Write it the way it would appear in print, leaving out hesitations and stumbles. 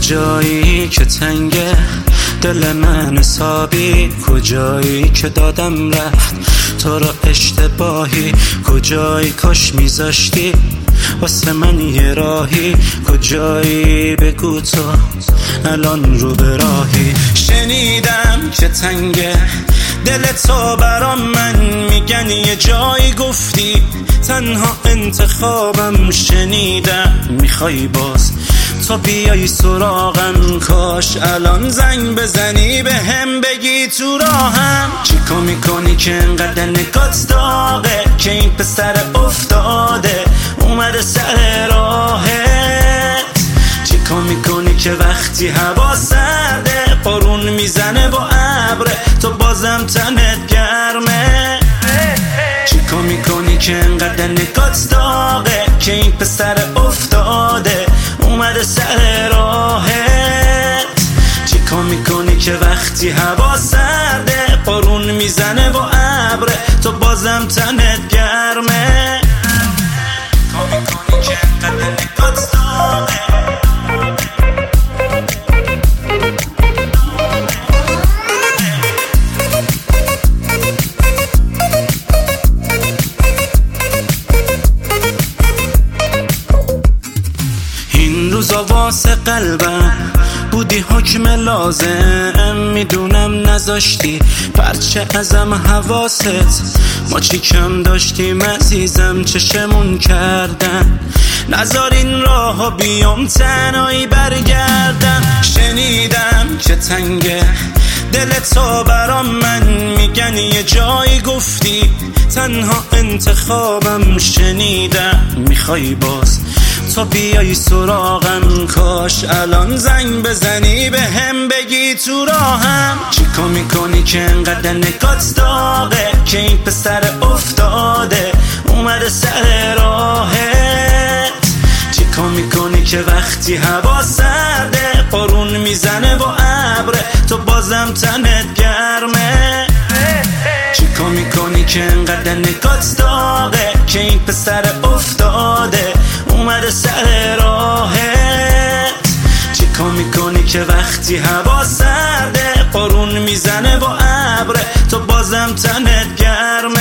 کجایی که تنگه دل من حسابی، کجایی که دادم رفت تو را اشتباهی، کجایی کاش میذاشتی واسه من یه راهی، کجایی بگو تو الان رو به راهی. شنیدم که تنگه دل تو برام، من میگن یه جایی گفتی تنها انتخابم. شنیدم میخوای باز تو بیایی سراغم، کاش الان زنگ بزنی به هم بگی تو راهم. چیکار میکنی که انقدر نگات داغه، که این پسر افتاده اومده سر راهت. چیکار میکنی که وقتی هوا سرده بارون میزنه با ابره تو بازم تنت گرمه. چیکار میکنی که انقدر نگات داغه، که این پسر افتاده اومده سر راهت. چیکار میکنی که وقتی هوا سرده بارون میزنه با ابره تو بازم تنت گرمه. چیکار میکنی که انقدر نگات داغه. روزا واسه قلبم بودی حکم لازم، میدونم نذاشتی پرچه ازم حواست. ما چی کم داشتیم عزیزم چشمون کردن، نذار این راه بیام تنهایی برگردم. شنیدم که تنگه دل تو برام، من میگن یه جایی گفتی تنها انتخابم. شنیدم میخوای باز تو بیایی سراغم، کاش الان زنگ بزنی به هم بگی تو راهم. چیکار میکنی که انقدر نگات داغه، که این پسر افتاده اومده سر راهت. چیکار میکنی که وقتی هوا سرده بارون میزنه با ابره تو بازم تنت گرمه. چیکار میکنی که انقدر نگات داغه، که این پسر افتاده اومده سر راهت. چیکار میکنی که وقتی هوا سرده بارون میزنه با ابره تو بازم تنت گرمه.